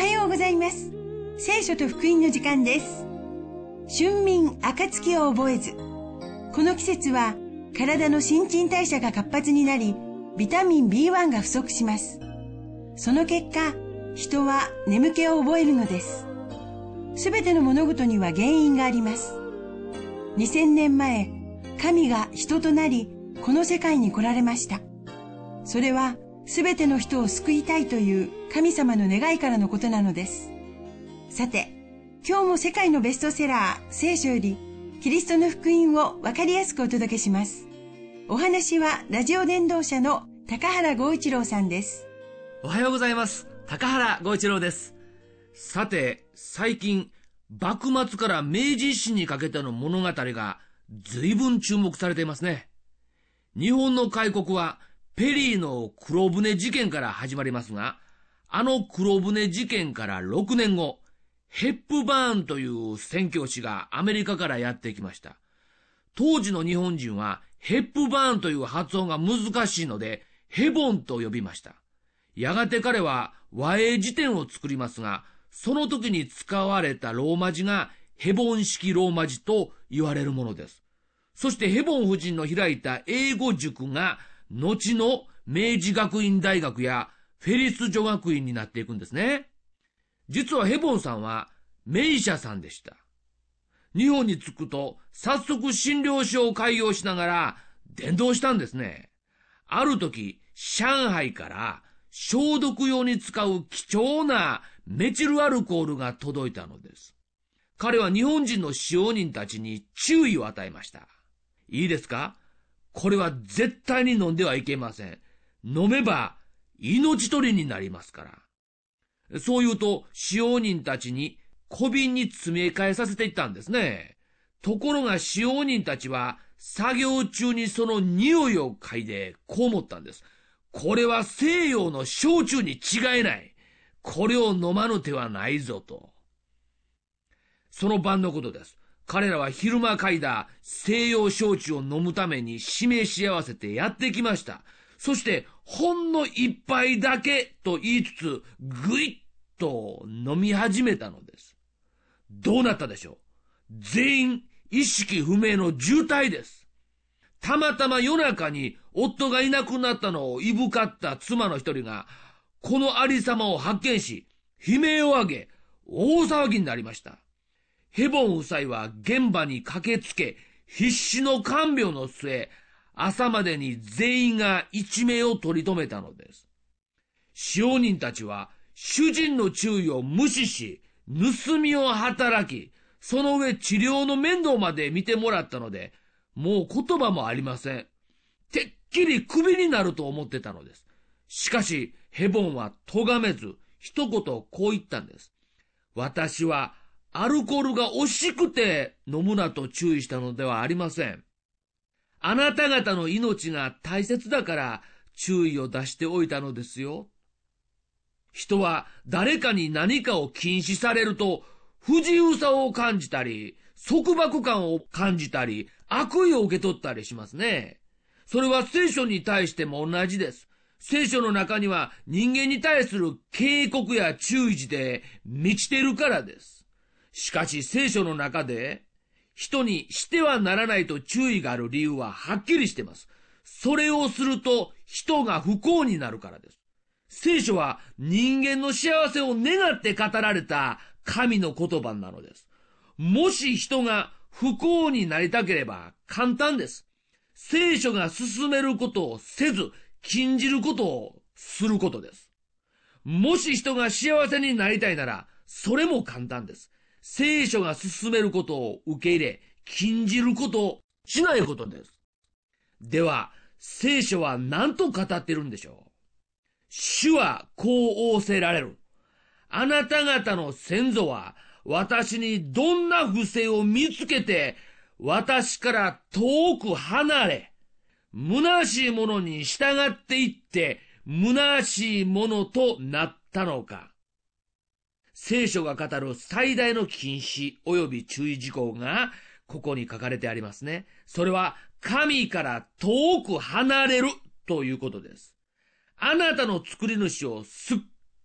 ようございます。聖書と福音の時間です。春眠暁を覚えず。この季節は体の新陳代謝が活発になり、ビタミン B1 が不足します。その結果、人は眠気を覚えるのです。すべての物事には原因があります。2000年前、神が人となり、この世界に来られました。それは、すべての人を救いたいという神様の願いからのことなのです。さて、今日も世界のベストセラー、聖書より、キリストの福音をわかりやすくお届けします。お話は、ラジオ伝道者の高原剛一郎さんです。 おはようございます。高原剛一郎です。さて、最近、幕末から明治維新にかけての物語が随分注目されていますね。日本の開国はペリーの黒船事件から始まりますが、あの黒船事件から6年後、ヘップバーンという宣教師がアメリカからやってきました。当時の日本人はヘップバーンという発音が難しいので、ヘボンと呼びました。やがて彼は和英辞典を作りますが、その時に使われたローマ字がヘボン式ローマ字と言われるものです。そしてヘボン夫人の開いた英語塾が後の明治学院大学やフェリス女学院になっていくんですね。実はヘボンさんは名医者さんでした。日本に着くと早速診療所を開業しながら伝道したんですね。ある時、上海から消毒用に使う貴重なメチルアルコールが届いたのです。彼は日本人の使用人たちに注意を与えました。いいですか？これは絶対に飲んではいけません。飲めば命取りになりますから。そう言うと使用人たちに小瓶に詰め替えさせていったんですね。ところが使用人たちは作業中にその匂いを嗅いでこう思ったんです。これは西洋の焼酎に違いない。これを飲まぬ手はないぞと。その晩のことです。彼らは昼間嗅いだ西洋焼酎を飲むために示し合わせてやってきました。そしてほんの一杯だけと言いつつぐいっと飲み始めたのです。どうなったでしょう？全員意識不明の重体です。たまたま夜中に夫がいなくなったのをいぶかった妻の一人がこのありさまを発見し悲鳴を上げ大騒ぎになりました。ヘボン夫妻は現場に駆けつけ、必死の看病の末、朝までに全員が一命を取り留めたのです。使用人たちは主人の注意を無視し、盗みを働き、その上治療の面倒まで見てもらったので、もう言葉もありません。てっきりクビになると思ってたのです。しかし、ヘボンは咎めず、一言こう言ったんです。私は、アルコールが惜しくて飲むなと注意したのではありません。あなた方の命が大切だから注意を出しておいたのですよ。人は誰かに何かを禁止されると不自由さを感じたり、束縛感を感じたり、悪意を受け取ったりしますね。それは聖書に対しても同じです。聖書の中には人間に対する警告や注意で満ちているからです。しかし聖書の中で人にしてはならないと注意がある理由ははっきりしています。それをすると人が不幸になるからです。聖書は人間の幸せを願って語られた神の言葉なのです。もし人が不幸になりたければ簡単です。聖書が進めることをせず、禁じることをすることです。もし人が幸せになりたいなら、それも簡単です。聖書が進めることを受け入れ、禁じることをしないことです。では、聖書は何と語っているんでしょう？主はこう仰せられる。あなた方の先祖は、私にどんな不正を見つけて、私から遠く離れ、虚しいものに従っていって、虚しいものとなったのか。聖書が語る最大の禁止及び注意事項がここに書かれてありますね。それは神から遠く離れるということです。あなたの作り主をすっ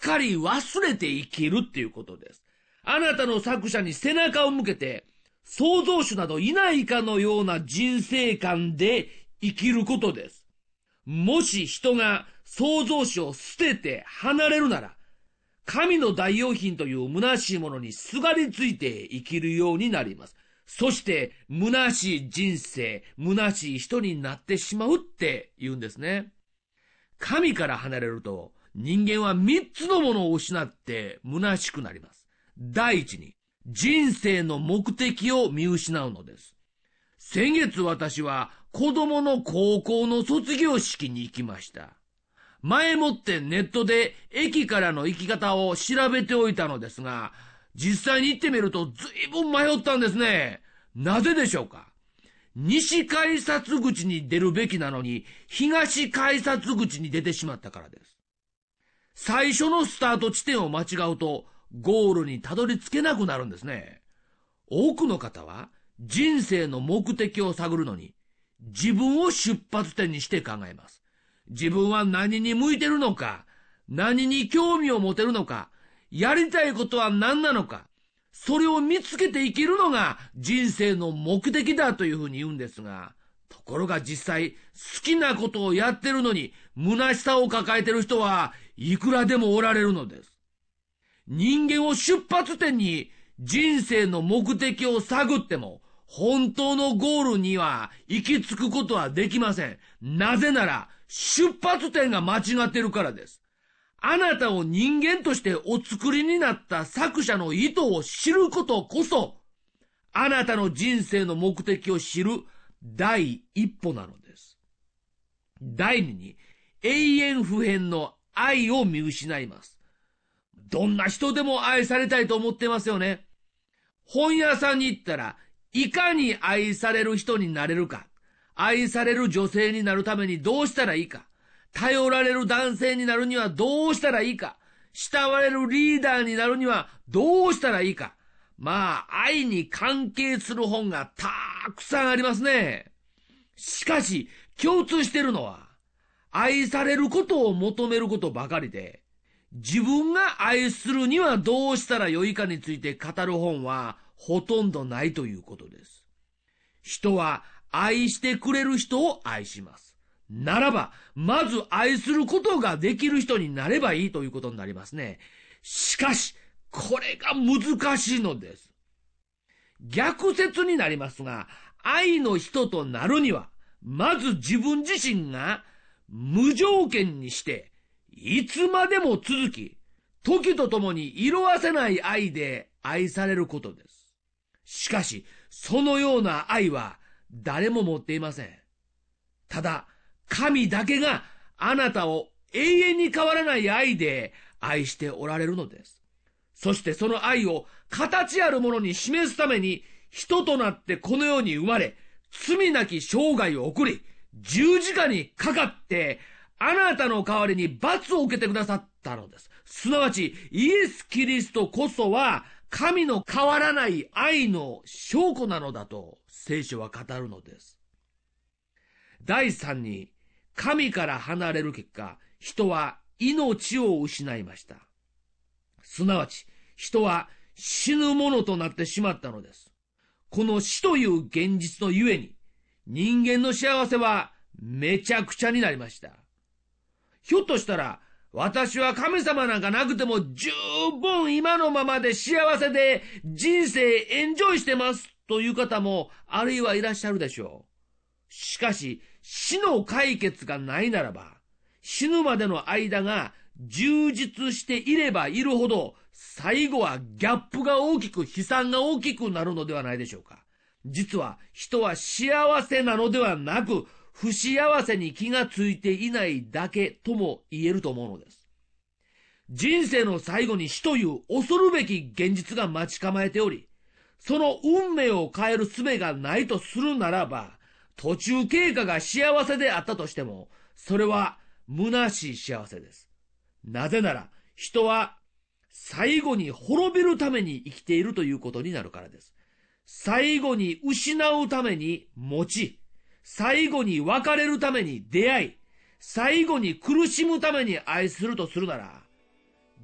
かり忘れて生きるっていうことです。あなたの作者に背中を向けて、創造主などいないかのような人生観で生きることです。もし人が創造主を捨てて離れるなら、神の代用品という虚しいものにすがりついて生きるようになります。そして虚しい人生、虚しい人になってしまうって言うんですね。神から離れると人間は3つのものを失って虚しくなります。第一に、人生の目的を見失うのです。先月私は子供の高校の卒業式に行きました。前もってネットで駅からの行き方を調べておいたのですが、実際に行ってみるとずいぶん迷ったんですね。なぜでしょうか？西改札口に出るべきなのに、東改札口に出てしまったからです。最初のスタート地点を間違うと、ゴールにたどり着けなくなるんですね。多くの方は人生の目的を探るのに、自分を出発点にして考えます。自分は何に向いてるのか、何に興味を持てるのか、やりたいことは何なのか、それを見つけて生きるのが人生の目的だというふうに言うんですが、ところが実際好きなことをやってるのに虚しさを抱えてる人はいくらでもおられるのです。人間を出発点に人生の目的を探っても本当のゴールには行き着くことはできません。なぜなら出発点が間違っているからです。あなたを人間としてお作りになった作者の意図を知ることこそ、あなたの人生の目的を知る第一歩なのです。第二に、永遠不変の愛を見失います。どんな人でも愛されたいと思ってますよね。本屋さんに行ったら、いかに愛される人になれるか、愛される女性になるためにどうしたらいいか、頼られる男性になるにはどうしたらいいか、慕われるリーダーになるにはどうしたらいいか。まあ、愛に関係する本がたくさんありますね。しかし、共通しているのは、愛されることを求めることばかりで、自分が愛するにはどうしたらよいかについて語る本はほとんどないということです。人は愛してくれる人を愛します。ならば、まず愛することができる人になればいいということになりますね。しかし、これが難しいのです。逆説になりますが、愛の人となるには、まず自分自身が無条件にして、いつまでも続き、時とともに色褪せない愛で愛されることです。しかし、そのような愛は誰も持っていません。ただ、神だけがあなたを永遠に変わらない愛で愛しておられるのです。そしてその愛を形あるものに示すために人となってこの世に生まれ、罪なき生涯を送り、十字架にかかってあなたの代わりに罰を受けてくださったのです。すなわちイエス・キリストこそは神の変わらない愛の証拠なのだと聖書は語るのです。第三に、神から離れる結果、人は命を失いました。すなわち、人は死ぬものとなってしまったのです。この死という現実のゆえに、人間の幸せはめちゃくちゃになりました。ひょっとしたら、私は神様なんかなくても十分今のままで幸せで人生エンジョイしてますという方もあるいはいらっしゃるでしょう。しかし、死の解決がないならば、死ぬまでの間が充実していればいるほど、最後はギャップが大きく、悲惨が大きくなるのではないでしょうか。実は人は幸せなのではなく、不幸せに気がついていないだけとも言えると思うのです。人生の最後に死という恐るべき現実が待ち構えており、その運命を変える術がないとするならば、途中経過が幸せであったとしても、それは虚しい幸せです。なぜなら、人は最後に滅びるために生きているということになるからです。最後に失うために持ち、最後に別れるために出会い、最後に苦しむために愛するとするなら、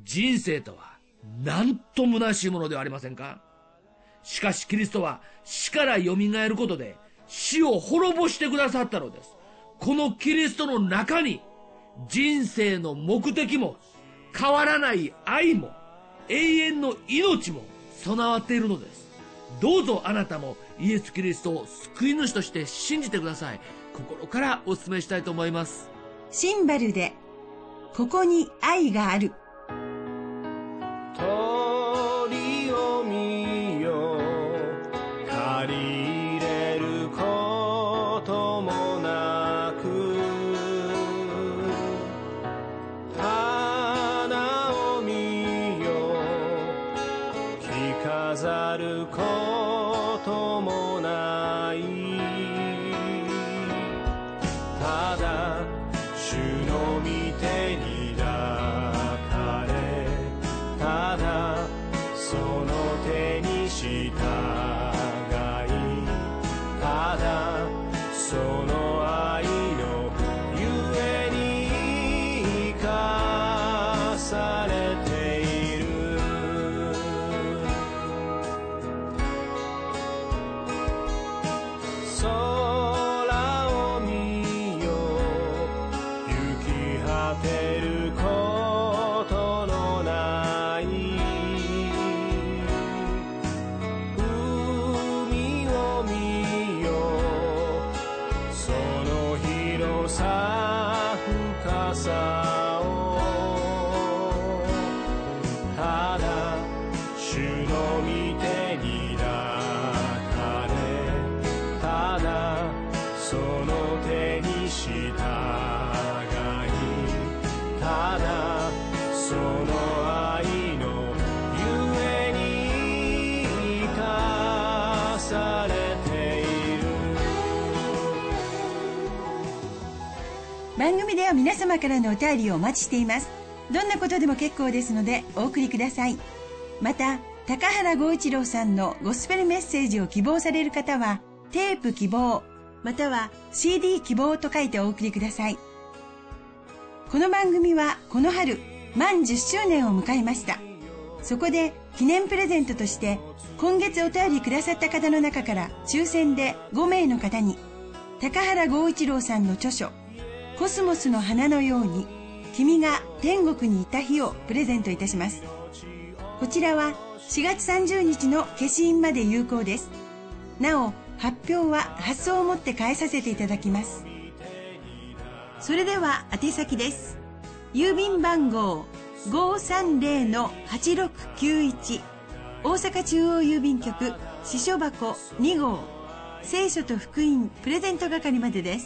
人生とはなんと虚しいものではありませんか。しかしキリストは死からよみがえることで死を滅ぼしてくださったのです。このキリストの中に人生の目的も変わらない愛も永遠の命も備わっているのです。どうぞあなたもイエス・キリストを救い主として信じてください。心からお勧めしたいと思います。 シンバルでここに愛がある。 鳥を見よ、借りれることもなく、花を見よ、着飾ることもない。ただ主の御手に抱かれ、ただその手に従い、ただその愛のゆえに生かされている。空を見よ、行き果てることのない海を見よ、その広さ深さを、ただ主の御手に抱かれ、ただその手に従い、ただその愛のゆえに生かされている。 番組では皆様からのお便りをお待ちしています。どんなことでも結構ですのでお送りください。また、高原剛一郎さんのゴスペルメッセージを希望される方は、テープ希望、または CD 希望と書いてお送りください。この番組はこの春、満10周年を迎えました。そこで記念プレゼントとして、今月お便りくださった方の中から抽選で5名の方に、高原剛一郎さんの著書、コスモスの花のように、君が天国にいた日をプレゼントいたします。こちらは4月30日の消印まで有効です。なお、発表は発送をもって返させていただきます。それでは宛先です。郵便番号 530-8691 大阪中央郵便局支所箱2号聖書と福音プレゼント係までです。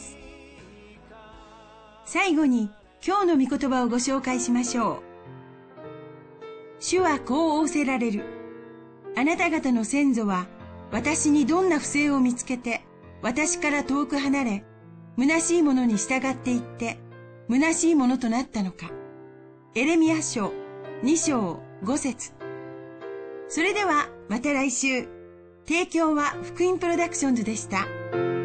最後に今日の御言葉をご紹介しましょう。主はこう仰せられる。あなた方の先祖は私にどんな不正を見つけて私から遠く離れ、虚しいものに従っていって虚しいものとなったのか。エレミヤ書2章5節。それではまた来週。提供は福音プロダクションズでした。